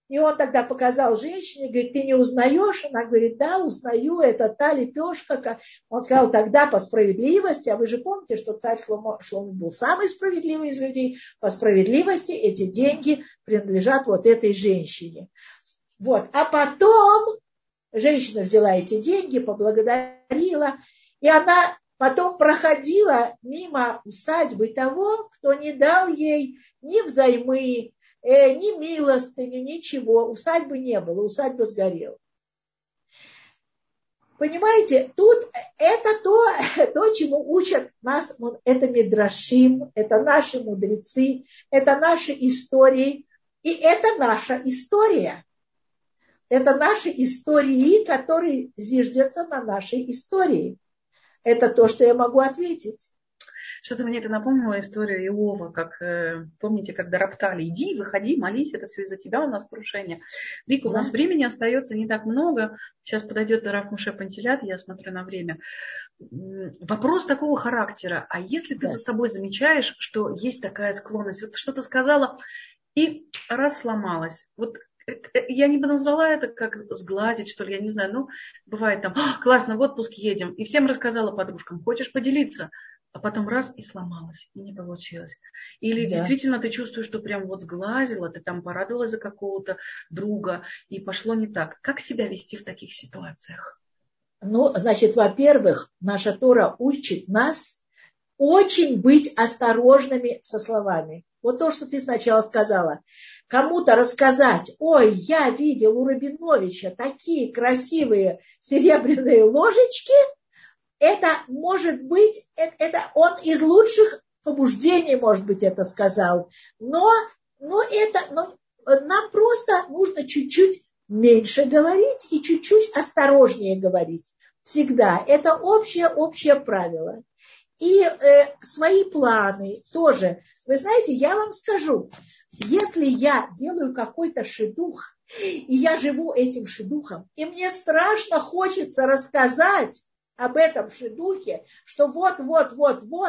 И он тогда показал женщине, говорит, ты не узнаешь? Она говорит, да, узнаю, это та лепешка. Он сказал, тогда по справедливости, а вы же помните, что царь Шломо, Шломо был самый справедливый из людей, по справедливости эти деньги принадлежат вот этой женщине. Вот. А потом женщина взяла эти деньги, поблагодарила, и она потом проходила мимо усадьбы того, кто не дал ей ни взаймы, э, ни милостыню, ничего. Усадьбы не было, усадьба сгорела. Понимаете, тут это то, то, чему учат нас, это мидрашим, это наши мудрецы, это наши истории, и это наша история. Это наши истории, которые зиждятся на нашей истории. Это то, что я могу ответить. Что-то мне это напомнило историю Иова, как, э, помните, когда роптали, иди, выходи, молись, это все из-за тебя у нас порушение. Вика, да. У нас времени остается не так много. Сейчас подойдет Рав Моше Пантелят, я смотрю на время. Вопрос такого характера. А если ты да. за собой замечаешь, что есть такая склонность, вот что-то сказала и раз сломалась, вот я не бы назвала это как сглазить, что ли, я не знаю. Ну, бывает там, классно, в отпуск едем. И всем рассказала подружкам, хочешь поделиться? А потом раз и сломалась, и не получилось. Или да. действительно ты чувствуешь, что прям вот сглазила, ты там порадовалась за какого-то друга, и пошло не так. Как себя вести в таких ситуациях? Ну, значит, во-первых, наша Тора учит нас очень быть осторожными со словами. Вот то, что ты сначала сказала. Кому-то рассказать, ой, я видел у Рабиновича такие красивые серебряные ложечки, это может быть, это, это он из лучших побуждений, может быть, это сказал, но, но, это, но нам просто нужно чуть-чуть меньше говорить и чуть-чуть осторожнее говорить. Всегда. Это общее, общее правило. И э, свои планы тоже. Вы знаете, я вам скажу, если я делаю какой-то шидух, и я живу этим шидухом, и мне страшно хочется рассказать об этом шидухе, что вот, вот, вот, вот,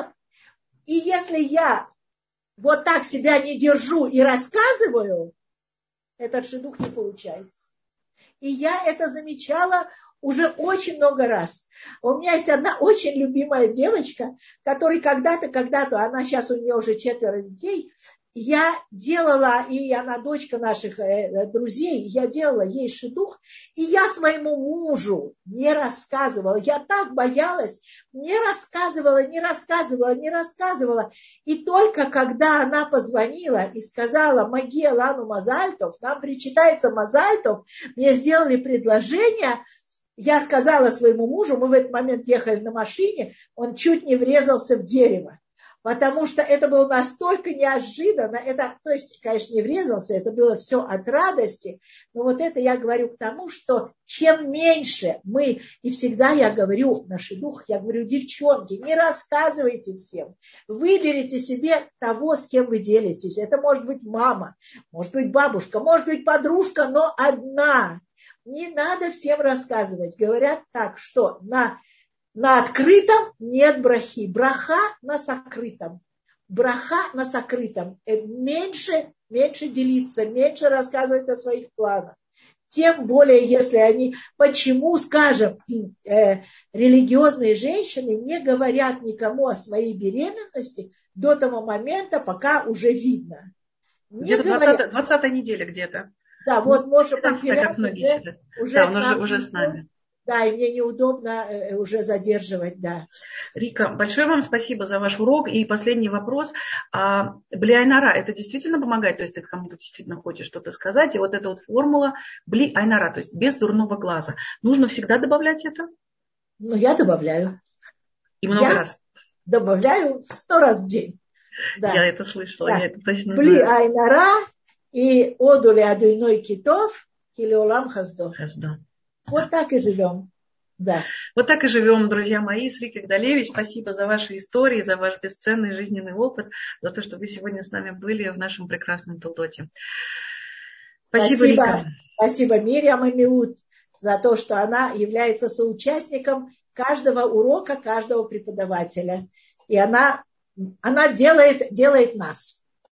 и если я вот так себя не держу и рассказываю, этот шидух не получается. И я это замечала уже очень много раз. У меня есть одна очень любимая девочка, которая когда-то, когда-то, она сейчас у нее уже четверо детей, я делала, и она дочка наших друзей, я делала ей шидух, и я своему мужу не рассказывала. Я так боялась, не рассказывала, не рассказывала, не рассказывала. И только когда она позвонила и сказала, Маге Лану Мазальтов, нам причитается Мазальтов, мне сделали предложение, я сказала своему мужу, мы в этот момент ехали на машине, он чуть не врезался в дерево. Потому что это было настолько неожиданно. Это, то есть, конечно, не врезался, это было все от радости. Но вот это я говорю к тому, что чем меньше мы, и всегда я говорю на шидух, я говорю, девчонки, не рассказывайте всем. Выберите себе того, с кем вы делитесь. Это может быть мама, может быть бабушка, может быть подружка, но одна. Не надо всем рассказывать. Говорят так, что на... На открытом нет брахи. Браха на сокрытом. Браха на сокрытом. Меньше, меньше делиться, меньше рассказывать о своих планах. Тем более, если они... Почему, скажем, э, религиозные женщины не говорят никому о своей беременности до того момента, пока уже видно. Не где-то говорят... двадцатая неделя где-то. Да, вот Моше Пантелят уже, уже, да, он уже, уже с нами. Да, и мне неудобно уже задерживать, да. Рика, большое вам спасибо за ваш урок. И последний вопрос. А, Бли Айнара, это действительно помогает? То есть ты кому-то действительно хочешь что-то сказать? И вот эта вот формула Бли Айнара, то есть без дурного глаза. Нужно всегда добавлять это? Ну, я добавляю. И много я раз? Добавляю сто раз в день. Да. Я это слышала, да. Я это точно Бли знаю. Айнара и Одуле Адуйной Китов Килеолам Хаздо. Хаздо. Вот так и живем. Да. Вот так и живем, друзья мои, с Рикой Гдалевич. Спасибо за ваши истории, за ваш бесценный жизненный опыт, за то, что вы сегодня с нами были в нашем прекрасном Толдоте. Спасибо, Спасибо, Рика. Спасибо Мирьям Амиут за то, что она является соучастником каждого урока, каждого преподавателя. И она, она делает, делает нас.